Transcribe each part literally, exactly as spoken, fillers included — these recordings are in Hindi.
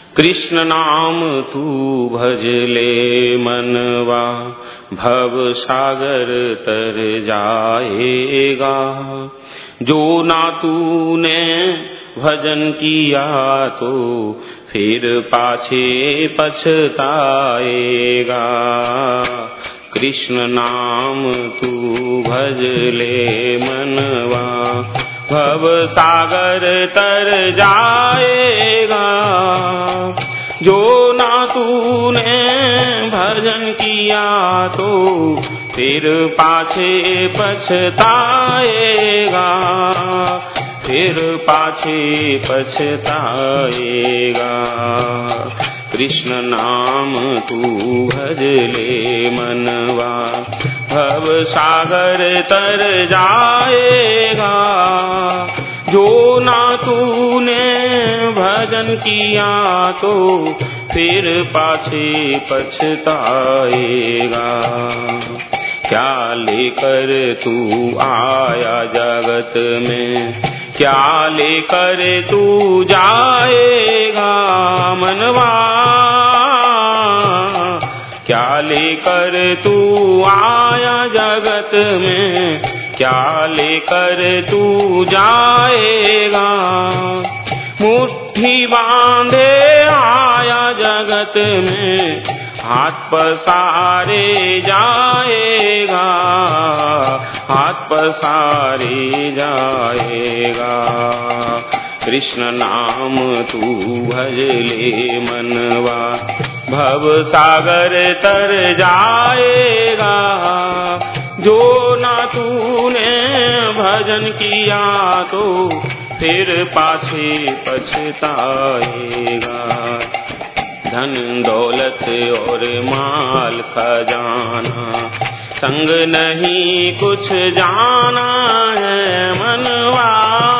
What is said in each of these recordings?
कृष्ण नाम तू भज ले मनवा, भव सागर तर जाएगा। जो ना तूने भजन किया तो फिर पाछे पछताएगा। कृष्ण नाम तू भज ले मनवा, भव सागर तर जाएगा। जो ना तूने भजन किया तो फिर पाछे पछताएगा, फिर पाछे पछताएगा। कृष्ण नाम तू भज ले मनवा, भव सागर तर जाएगा। जो ना तूने भजन किया तो फिर पाछे पछताएगा। क्या लेकर तू आया जगत में, क्या लेकर तू जाएगा मनवा। क्या लेकर तू आया जगत में, क्या लेकर तू जाएगा। मुट्ठी बांधे आया जगत में, हाथ पसारे जाएगा, हाथ पसारे जाएगा। कृष्ण नाम तू भज ले मनवा, भव सागर तर जाएगा। जो ना तूने भजन किया तो फिर पाछे पछताएगा। धन दौलत और माल खजाना, संग नहीं कुछ जाना है मनवा।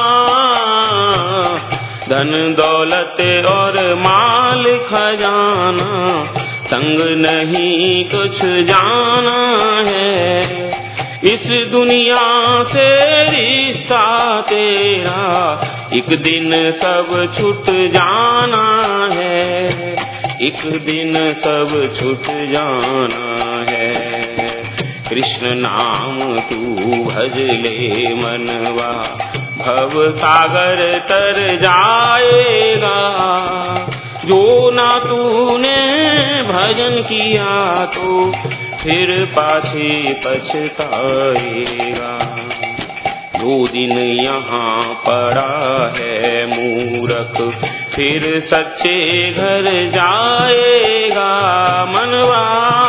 धन दौलत और माल खजाना, संग नहीं कुछ जाना है। इस दुनिया से रिश्ता तेरा एक दिन सब छूट जाना है, एक दिन सब छूट जाना है। कृष्ण नाम तू भज ले मनवा, भव सागर तर जाएगा। जो ना तूने भजन किया तो फिर पाछे पछताएगा। दो दिन यहाँ पड़ा है मूरख, फिर सच्चे घर जाएगा मनवा।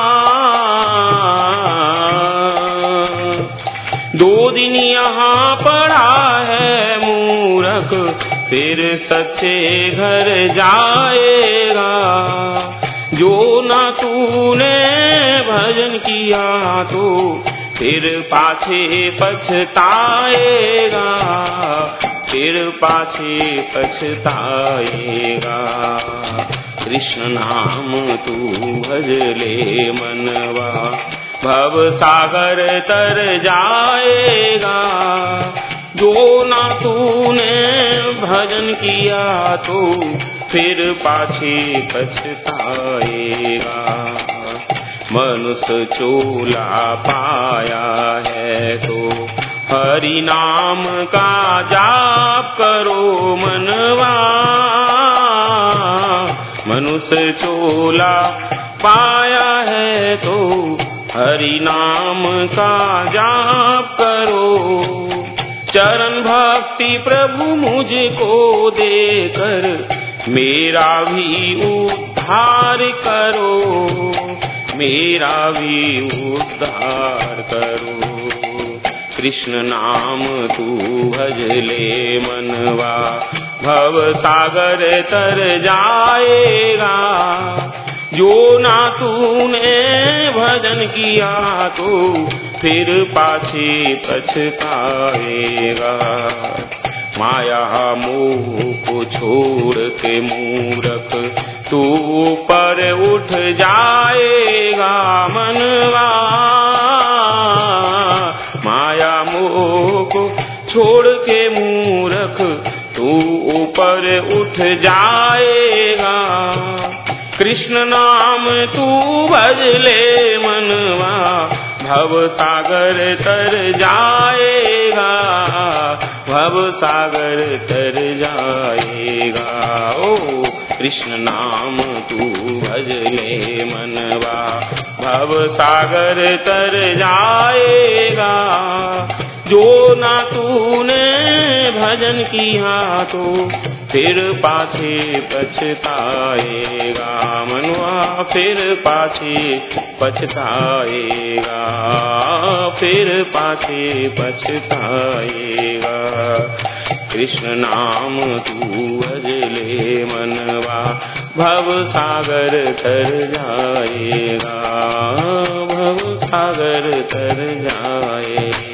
दो दिन यहाँ पड़ा है मूरख, फिर सच्चे घर जाएगा। जो ना तूने भजन किया तो फिर पाछे पछताएगा, फिर पाछे पछताएगा। कृष्ण नाम तू भज ले मनवा, भव सागर तर जाएगा। जो ना तूने भजन किया तो फिर पाछे पछताएगा। मनुष्य चोला पाया है तो हरि नाम का जाप करो मनवा। मनुष्य चोला पाया है तो हरि नाम का जाप करो। चरण भक्ति प्रभु मुझको देकर मेरा भी उद्धार करो, मेरा भी उद्धार करो। कृष्ण नाम तू भज ले मनवा, भव सागर तर जाएगा। जो ना तूने भजन किया तो फिर पाछे पछताएगा। माया मोह को छोड़ के मूरख तू पर उठ जाएगा मनवा। माया मोह को छोड़ के मूरख तू ऊपर उठ जाएगा। कृष्ण नाम तू भज ले मनवा, भव सागर तर जाएगा, भव सागर तर जाएगा। ओ कृष्ण नाम तू भज ले मनवा, भव सागर तर जाएगा। जो ना तूने भजन किया तो फिर पाछे पछताएगा, मनुआ फिर पाछे पछताएगा, फिर पाछे पछताएगा। कृष्ण नाम तू भज ले मनवा, भव सागर तर जाएगा, भव सागर तर जाएगा।